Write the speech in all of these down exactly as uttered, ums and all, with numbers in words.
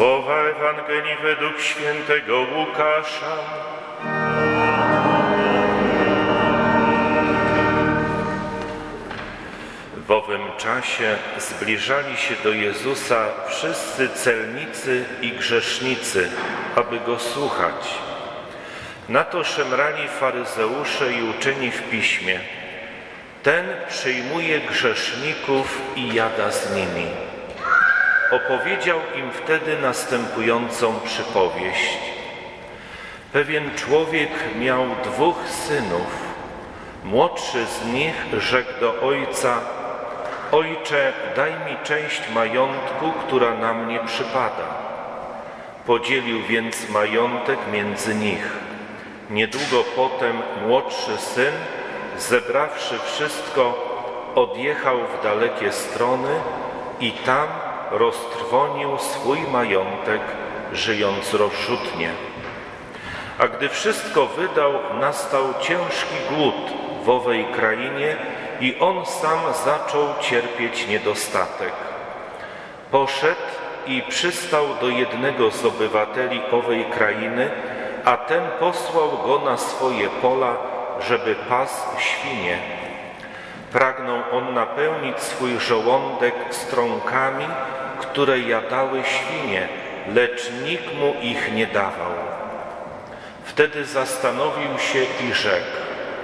Słowa Ewangelii według świętego Łukasza. W owym czasie zbliżali się do Jezusa wszyscy celnicy i grzesznicy, aby Go słuchać. Na to szemrali faryzeusze i uczeni w piśmie. Ten przyjmuje grzeszników i jada z nimi. Opowiedział im wtedy następującą przypowieść. Pewien człowiek miał dwóch synów. Młodszy z nich rzekł do ojca: Ojcze, daj mi część majątku, która na mnie przypada. Podzielił więc majątek między nich. Niedługo potem młodszy syn, zebrawszy wszystko, odjechał w dalekie strony i tam roztrwonił swój majątek, żyjąc rozrzutnie. A gdy wszystko wydał, nastał ciężki głód w owej krainie i on sam zaczął cierpieć niedostatek. Poszedł i przystał do jednego z obywateli owej krainy, a ten posłał go na swoje pola, żeby pasł świnie. Pragnął on napełnić swój żołądek strąkami, które jadały świnie, lecz nikt mu ich nie dawał. Wtedy zastanowił się i rzekł: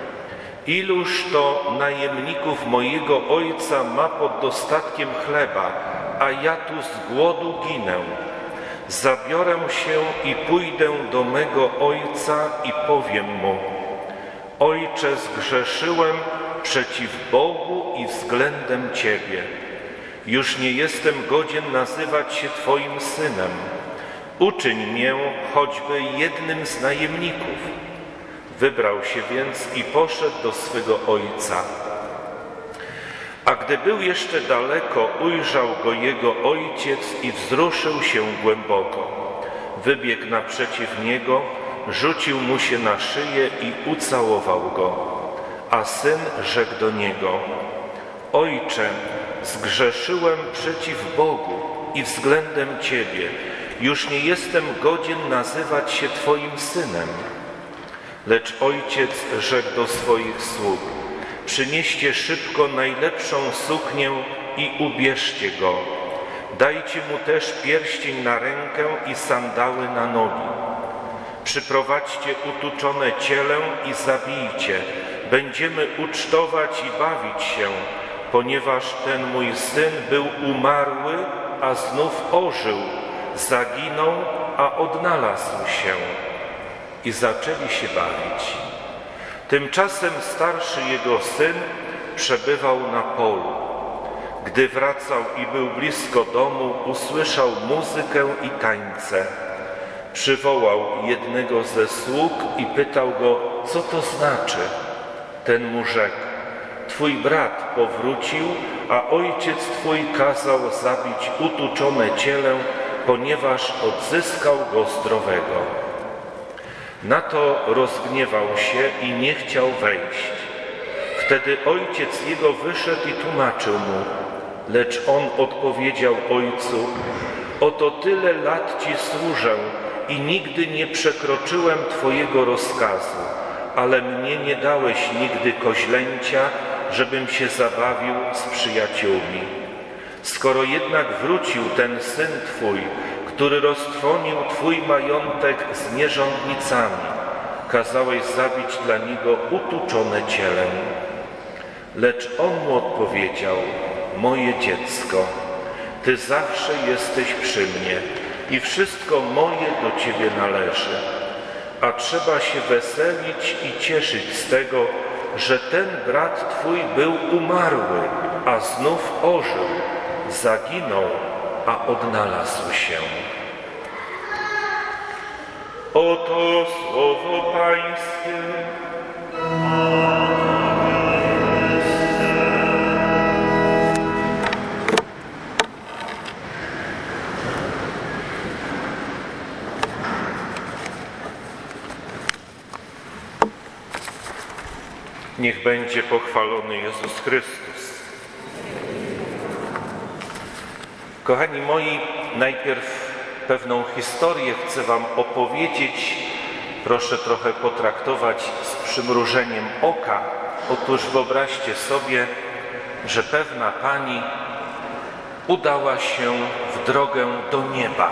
Iluż to najemników mojego ojca ma pod dostatkiem chleba, a ja tu z głodu ginę. Zabiorę się i pójdę do mego ojca i powiem mu: Ojcze, zgrzeszyłem przeciw Bogu i względem Ciebie. Już nie jestem godzien nazywać się Twoim synem. Uczyń mię choćby jednym z najemników. Wybrał się więc i poszedł do swego ojca. A gdy był jeszcze daleko, ujrzał go jego ojciec i wzruszył się głęboko. Wybiegł naprzeciw niego, rzucił mu się na szyję i ucałował go. A syn rzekł do niego: Ojcze, zgrzeszyłem przeciw Bogu i względem Ciebie. Już nie jestem godzien nazywać się Twoim synem. Lecz ojciec rzekł do swoich sług: Przynieście szybko najlepszą suknię i ubierzcie go. Dajcie mu też pierścień na rękę i sandały na nogi. Przyprowadźcie utuczone cielę i zabijcie. Będziemy ucztować i bawić się, ponieważ ten mój syn był umarły, a znów ożył, zaginął, a odnalazł się. I zaczęli się bawić. Tymczasem starszy jego syn przebywał na polu. Gdy wracał i był blisko domu, usłyszał muzykę i tańce. Przywołał jednego ze sług i pytał go, co to znaczy. Ten mu rzekł: Twój brat powrócił, a ojciec twój kazał zabić utuczone cielę, ponieważ odzyskał go zdrowego. Na to rozgniewał się i nie chciał wejść. Wtedy ojciec jego wyszedł i tłumaczył mu, lecz on odpowiedział ojcu: Oto tyle lat ci służę i nigdy nie przekroczyłem twojego rozkazu, ale mnie nie dałeś nigdy koźlęcia, żebym się zabawił z przyjaciółmi. Skoro jednak wrócił ten syn twój, który roztrwonił twój majątek z nierządnicami, kazałeś zabić dla niego utuczone cielę. Lecz on mu odpowiedział: Moje dziecko, ty zawsze jesteś przy mnie i wszystko moje do ciebie należy. A trzeba się weselić i cieszyć z tego, że ten brat twój był umarły, a znów ożył, zaginął, a odnalazł się. Oto słowo Pańskie. Niech będzie pochwalony Jezus Chrystus. Kochani moi, najpierw pewną historię chcę wam opowiedzieć. Proszę trochę potraktować z przymrużeniem oka. Otóż wyobraźcie sobie, że pewna pani udała się w drogę do nieba.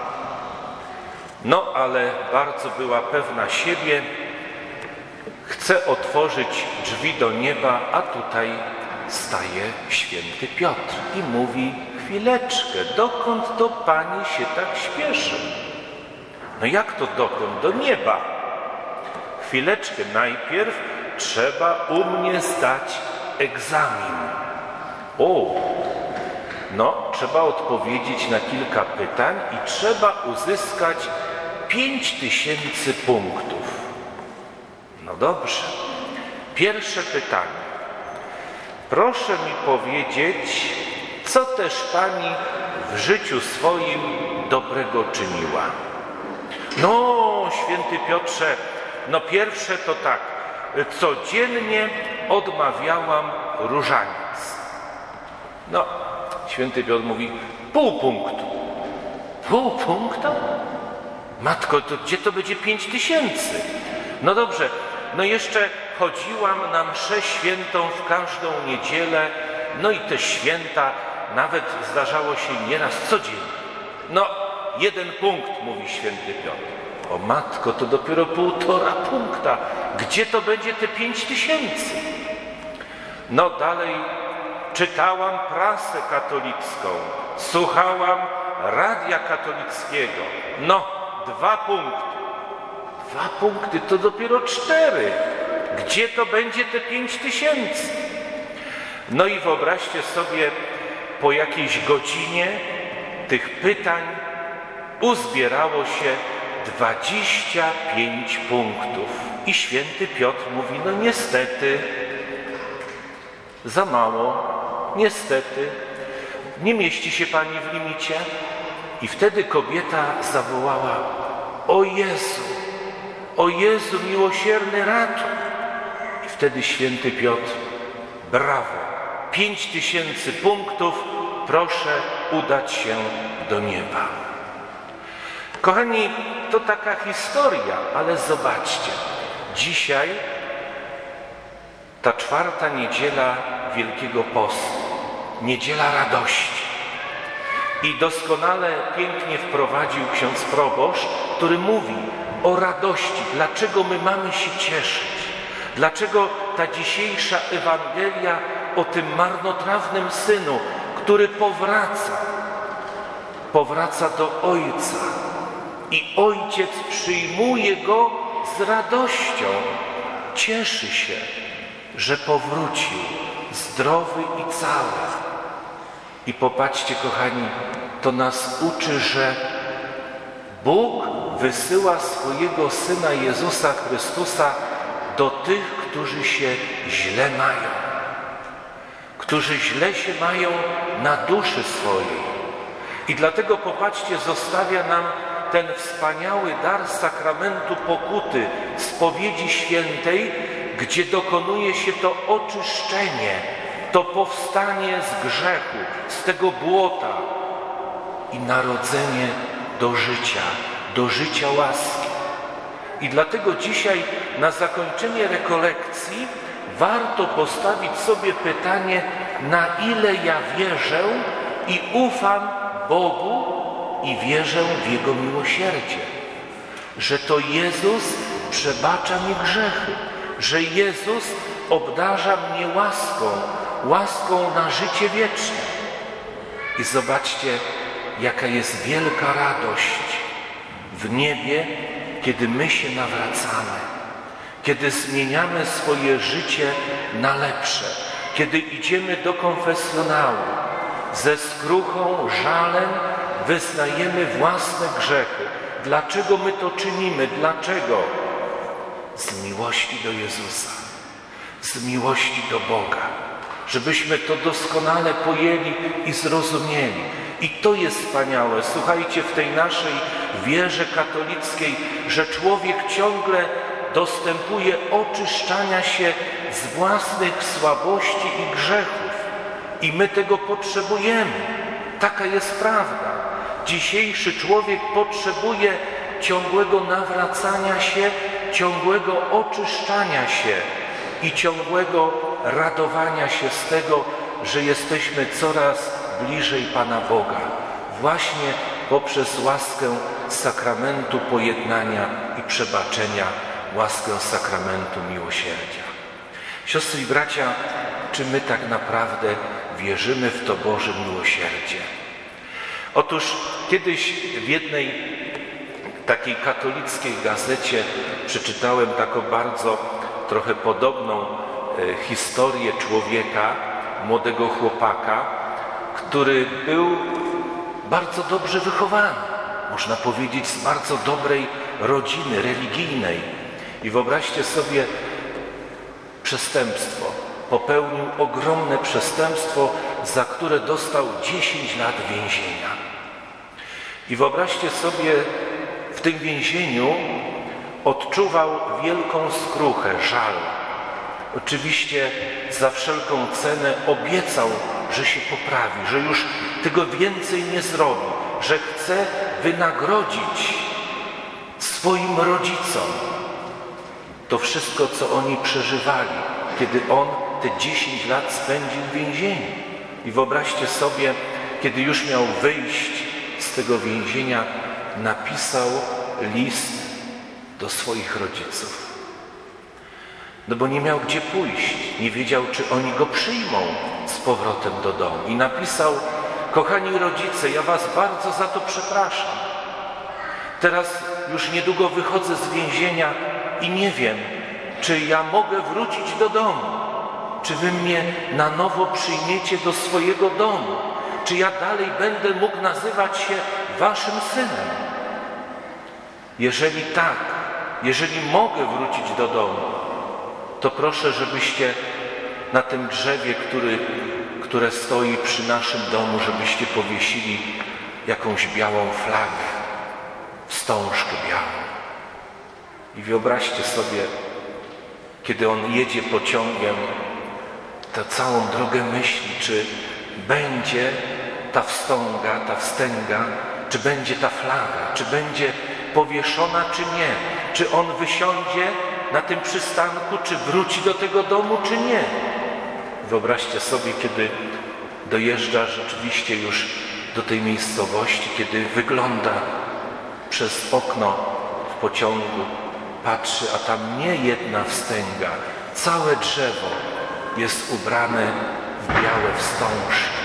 No ale bardzo była pewna siebie, chce otworzyć drzwi do nieba, a tutaj staje święty Piotr i mówi: chwileczkę, dokąd to pani się tak śpieszy? No jak to dokąd? Do nieba. Chwileczkę, najpierw trzeba u mnie zdać egzamin. O, no trzeba odpowiedzieć na kilka pytań i trzeba uzyskać pięć tysięcy punktów. No dobrze. Pierwsze pytanie. Proszę mi powiedzieć, co też pani w życiu swoim dobrego czyniła? No, święty Piotrze, no pierwsze to tak, codziennie odmawiałam różaniec. No, święty Piotr mówi, pół punktu. Pół punktu? Matko, to gdzie to będzie pięć tysięcy? No dobrze, no jeszcze chodziłam na mszę świętą w każdą niedzielę, no i te święta nawet zdarzało się nieraz codziennie. No, jeden punkt, mówi święty Piotr. O matko, to dopiero półtora punkta. Gdzie to będzie te pięć tysięcy? No dalej czytałam prasę katolicką, słuchałam radia katolickiego. No, dwa punkty. Dwa punkty to dopiero cztery. Gdzie to będzie te pięć tysięcy? No i wyobraźcie sobie, po jakiejś godzinie tych pytań uzbierało się dwadzieścia pięć punktów. I święty Piotr mówi, no niestety, za mało, niestety, nie mieści się pani w limicie. I wtedy kobieta zawołała, o Jezu, o Jezu miłosierny, ratuj. I wtedy święty Piotr, brawo, pięć tysięcy punktów, proszę udać się do nieba. Kochani, to taka historia, ale zobaczcie, dzisiaj ta czwarta niedziela Wielkiego Postu, niedziela radości. I doskonale, pięknie wprowadził ksiądz proboszcz, który mówi o radości, dlaczego my mamy się cieszyć, dlaczego ta dzisiejsza Ewangelia o tym marnotrawnym synu, który powraca, powraca do Ojca i Ojciec przyjmuje go z radością, cieszy się, że powrócił zdrowy i cały. I popatrzcie, kochani, to nas uczy, że Bóg wysyła swojego Syna Jezusa Chrystusa do tych, którzy się źle mają, którzy źle się mają na duszy swojej. I dlatego, popatrzcie, zostawia nam ten wspaniały dar sakramentu pokuty, spowiedzi świętej, gdzie dokonuje się to oczyszczenie, to powstanie z grzechu, z tego błota i narodzenie do życia, do życia łaski. I dlatego dzisiaj na zakończenie rekolekcji warto postawić sobie pytanie, na ile ja wierzę i ufam Bogu i wierzę w Jego miłosierdzie, że to Jezus przebacza mi grzechy, że Jezus obdarza mnie łaską, łaską na życie wieczne. I zobaczcie, jaka jest wielka radość w niebie, kiedy my się nawracamy, kiedy zmieniamy swoje życie na lepsze, kiedy idziemy do konfesjonału, ze skruchą, żalem wyznajemy własne grzechy. Dlaczego my to czynimy? Dlaczego? Z miłości do Jezusa, z miłości do Boga, żebyśmy to doskonale pojęli i zrozumieli. I to jest wspaniałe, słuchajcie, w tej naszej wierze katolickiej, że człowiek ciągle dostępuje oczyszczania się z własnych słabości i grzechów. I my tego potrzebujemy. Taka jest prawda. Dzisiejszy człowiek potrzebuje ciągłego nawracania się, ciągłego oczyszczania się i ciągłego radowania się z tego, że jesteśmy coraz bliżej Pana Boga. Właśnie poprzez łaskę sakramentu pojednania i przebaczenia, łaskę sakramentu miłosierdzia. Siostry i bracia, czy my tak naprawdę wierzymy w to Boże miłosierdzie? Otóż kiedyś w jednej takiej katolickiej gazecie przeczytałem taką bardzo trochę podobną e, historię człowieka, młodego chłopaka, który był bardzo dobrze wychowany, można powiedzieć z bardzo dobrej rodziny religijnej. I wyobraźcie sobie przestępstwo. Popełnił ogromne przestępstwo, za które dostał dziesięć lat więzienia. I wyobraźcie sobie, w tym więzieniu odczuwał wielką skruchę, żal. Oczywiście za wszelką cenę obiecał, że się poprawi, że już tego więcej nie zrobi, że chce wynagrodzić swoim rodzicom to wszystko, co oni przeżywali, kiedy on te dziesięć lat spędził w więzieniu. I wyobraźcie sobie, kiedy już miał wyjść z tego więzienia, napisał list do swoich rodziców. No bo nie miał gdzie pójść, nie wiedział, czy oni go przyjmą z powrotem do domu. I napisał: kochani rodzice, ja was bardzo za to przepraszam. Teraz już niedługo wychodzę z więzienia i nie wiem, czy ja mogę wrócić do domu. Czy wy mnie na nowo przyjmiecie do swojego domu? Czy ja dalej będę mógł nazywać się waszym synem? Jeżeli tak, jeżeli mogę wrócić do domu, to proszę, żebyście na tym drzewie, który, które stoi przy naszym domu, żebyście powiesili jakąś białą flagę, wstążkę białą. I wyobraźcie sobie, kiedy on jedzie pociągiem, to całą drogę myśli, czy będzie ta wstąga, ta wstęga, czy będzie ta flaga, czy będzie powieszona, czy nie. Czy on wysiądzie na tym przystanku, czy wróci do tego domu, czy nie. Wyobraźcie sobie, kiedy dojeżdża rzeczywiście już do tej miejscowości, kiedy wygląda przez okno w pociągu, patrzy, a tam nie jedna wstęga, całe drzewo jest ubrane w białe wstążki.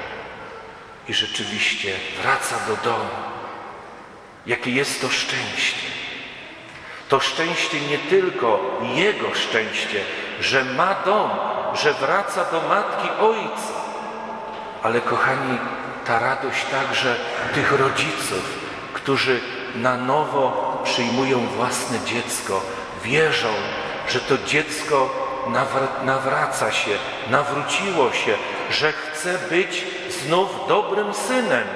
I rzeczywiście wraca do domu. Jakie jest to szczęście. To szczęście nie tylko jego szczęście, że ma dom, że wraca do matki, ojca, ale kochani, ta radość także tych rodziców, którzy na nowo przyjmują własne dziecko, wierzą, że to dziecko nawraca się, nawróciło się, że chce być znów dobrym synem.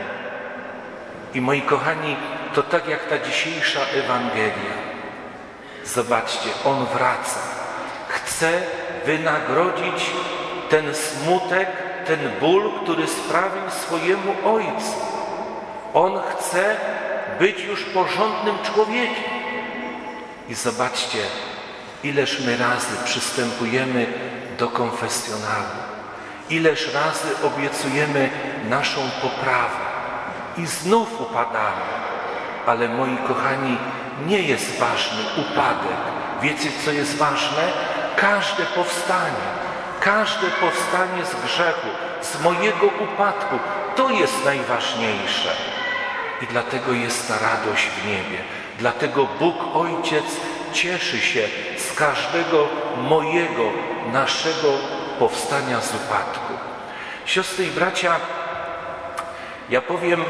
I moi kochani, to tak jak ta dzisiejsza Ewangelia. Zobaczcie, on wraca. Chce wynagrodzić ten smutek, ten ból, który sprawił swojemu ojcu. On chce być już porządnym człowiekiem. I zobaczcie, ileż my razy przystępujemy do konfesjonalu, ileż razy obiecujemy naszą poprawę i znów upadamy. Ale moi kochani, nie jest ważny upadek. Wiecie, co jest ważne? Każde powstanie, każde powstanie z grzechu, z mojego upadku, to jest najważniejsze. I dlatego jest ta radość w niebie. Dlatego Bóg Ojciec cieszy się z każdego mojego, naszego powstania z upadku. Siostry i bracia, ja powiem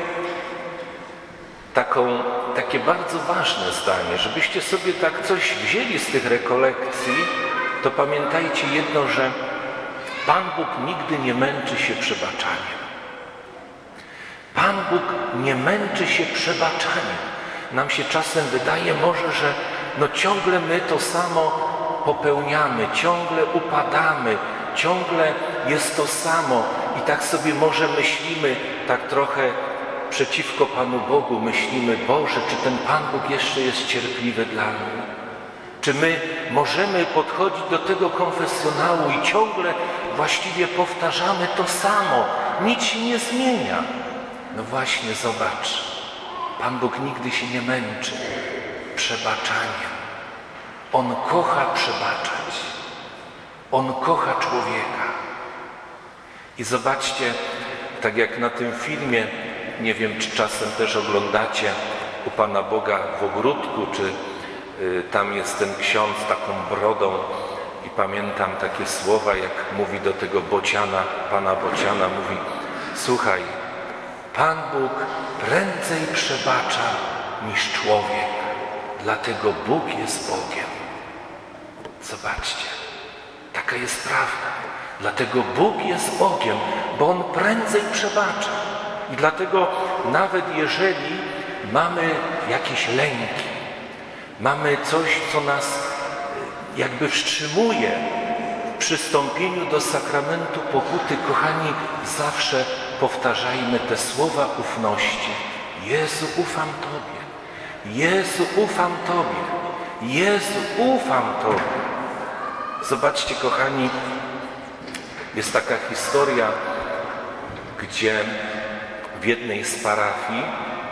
taką, takie bardzo ważne zdanie, żebyście sobie tak coś wzięli z tych rekolekcji, to pamiętajcie jedno, że Pan Bóg nigdy nie męczy się przebaczaniem. Pan Bóg nie męczy się przebaczaniem. Nam się czasem wydaje może, że no ciągle my to samo popełniamy, ciągle upadamy, ciągle jest to samo i tak sobie może myślimy, tak trochę przeciwko Panu Bogu myślimy: Boże, czy ten Pan Bóg jeszcze jest cierpliwy dla mnie? Czy my możemy podchodzić do tego konfesjonału i ciągle właściwie powtarzamy to samo? Nic się nie zmienia. No właśnie, zobacz. Pan Bóg nigdy się nie męczy przebaczaniem. On kocha przebaczać. On kocha człowieka. I zobaczcie, tak jak na tym filmie, nie wiem, czy czasem też oglądacie, u Pana Boga w ogródku, czy y, tam jest ten ksiądz taką brodą i pamiętam takie słowa, jak mówi do tego bociana, Pana Bociana, mówi: słuchaj, Pan Bóg prędzej przebacza niż człowiek, dlatego Bóg jest Bogiem. Zobaczcie, taka jest prawda. Dlatego Bóg jest Bogiem, bo On prędzej przebacza. I dlatego nawet jeżeli mamy jakieś lęki, mamy coś, co nas jakby wstrzymuje w przystąpieniu do sakramentu pokuty, kochani, zawsze powtarzajmy te słowa ufności. Jezu, ufam Tobie. Jezu, ufam Tobie. Jezu, ufam Tobie. Zobaczcie, kochani, jest taka historia, gdzie w jednej z parafii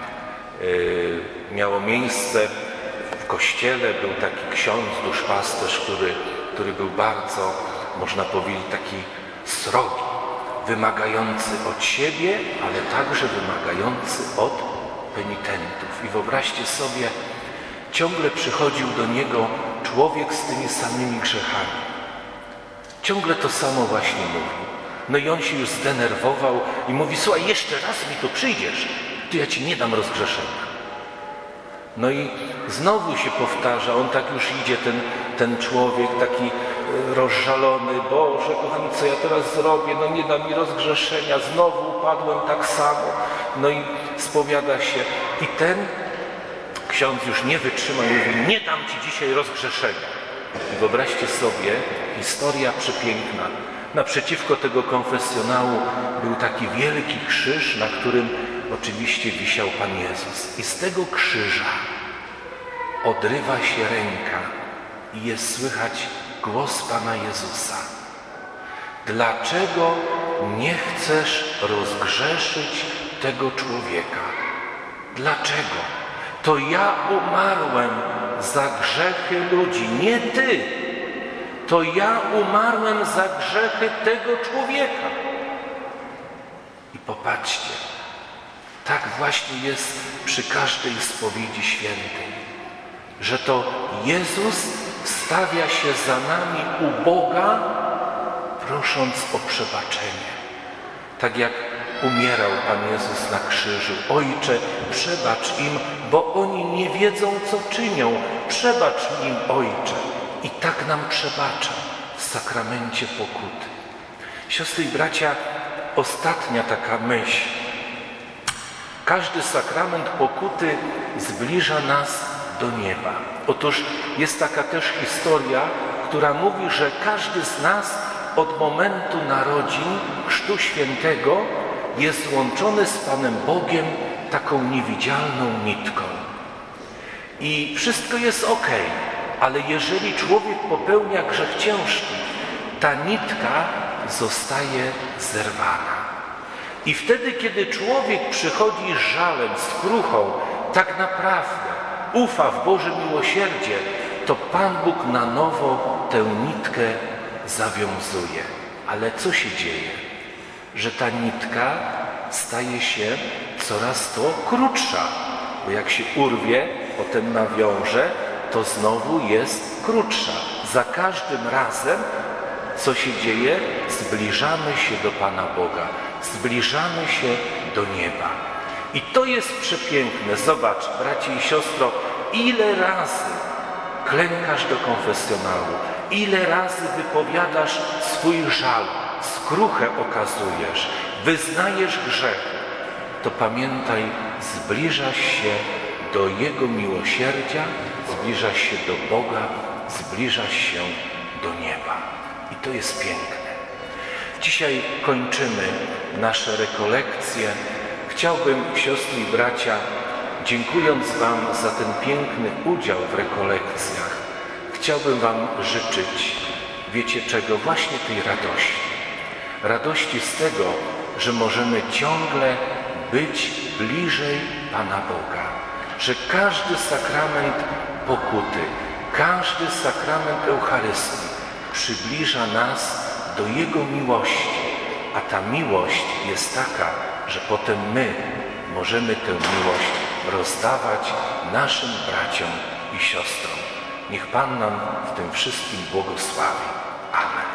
yy, miało miejsce w kościele, był taki ksiądz, duszpasterz, który, który był bardzo, można powiedzieć, taki srogi, wymagający od siebie, ale także wymagający od penitentów. I wyobraźcie sobie, ciągle przychodził do niego człowiek z tymi samymi grzechami. Ciągle to samo właśnie mówił. No i on się już zdenerwował i mówi: słuchaj, jeszcze raz mi tu przyjdziesz, to ja ci nie dam rozgrzeszenia. No i znowu się powtarza, on tak już idzie, ten, ten człowiek taki rozżalony: Boże, kochani, co ja teraz zrobię? No nie da mi rozgrzeszenia, znowu upadłem tak samo. No i spowiada się. I ten ksiądz już nie wytrzymał i mówi: nie dam ci dzisiaj rozgrzeszenia. I wyobraźcie sobie, historia przepiękna. Naprzeciwko tego konfesjonału był taki wielki krzyż, na którym oczywiście wisiał Pan Jezus. I z tego krzyża odrywa się ręka i jest słychać głos Pana Jezusa: dlaczego nie chcesz rozgrzeszyć tego człowieka? Dlaczego? To ja umarłem za grzechy ludzi, nie ty. To ja umarłem za grzechy tego człowieka. I popatrzcie, tak właśnie jest przy każdej spowiedzi świętej, że to Jezus stawia się za nami u Boga, prosząc o przebaczenie. Tak jak umierał Pan Jezus na krzyżu: Ojcze, przebacz im, bo oni nie wiedzą, co czynią. Przebacz im, Ojcze. I tak nam przebacza w sakramencie pokuty. Siostry i bracia, ostatnia taka myśl. Każdy sakrament pokuty zbliża nas do nieba. Otóż jest taka też historia, która mówi, że każdy z nas od momentu narodzin Chrztu Świętego jest złączony z Panem Bogiem taką niewidzialną nitką. I wszystko jest okej, ale jeżeli człowiek popełnia grzech ciężki, ta nitka zostaje zerwana. I wtedy, kiedy człowiek przychodzi z żalem, z kruchą, tak naprawdę ufa w Boże miłosierdzie, to Pan Bóg na nowo tę nitkę zawiązuje. Ale co się dzieje? Że ta nitka staje się coraz to krótsza, bo jak się urwie, potem nawiąże, to znowu jest krótsza. Za każdym razem, co się dzieje? Zbliżamy się do Pana Boga, zbliżamy się do nieba. I to jest przepiękne. Zobacz, bracie i siostro, ile razy klękasz do konfesjonału, ile razy wypowiadasz swój żal, skruchę okazujesz, wyznajesz grzech, to pamiętaj, zbliżasz się do Jego miłosierdzia, zbliżasz się do Boga, zbliżasz się do nieba. I to jest piękne. Dzisiaj kończymy nasze rekolekcje. Chciałbym, siostry i bracia, dziękując Wam za ten piękny udział w rekolekcjach, chciałbym Wam życzyć, wiecie czego? Właśnie tej radości. Radości z tego, że możemy ciągle być bliżej Pana Boga, że każdy sakrament pokuty, każdy sakrament Eucharystii przybliża nas do Jego miłości, a ta miłość jest taka, że potem my możemy tę miłość rozdawać naszym braciom i siostrom. Niech Pan nam w tym wszystkim błogosławi. Amen.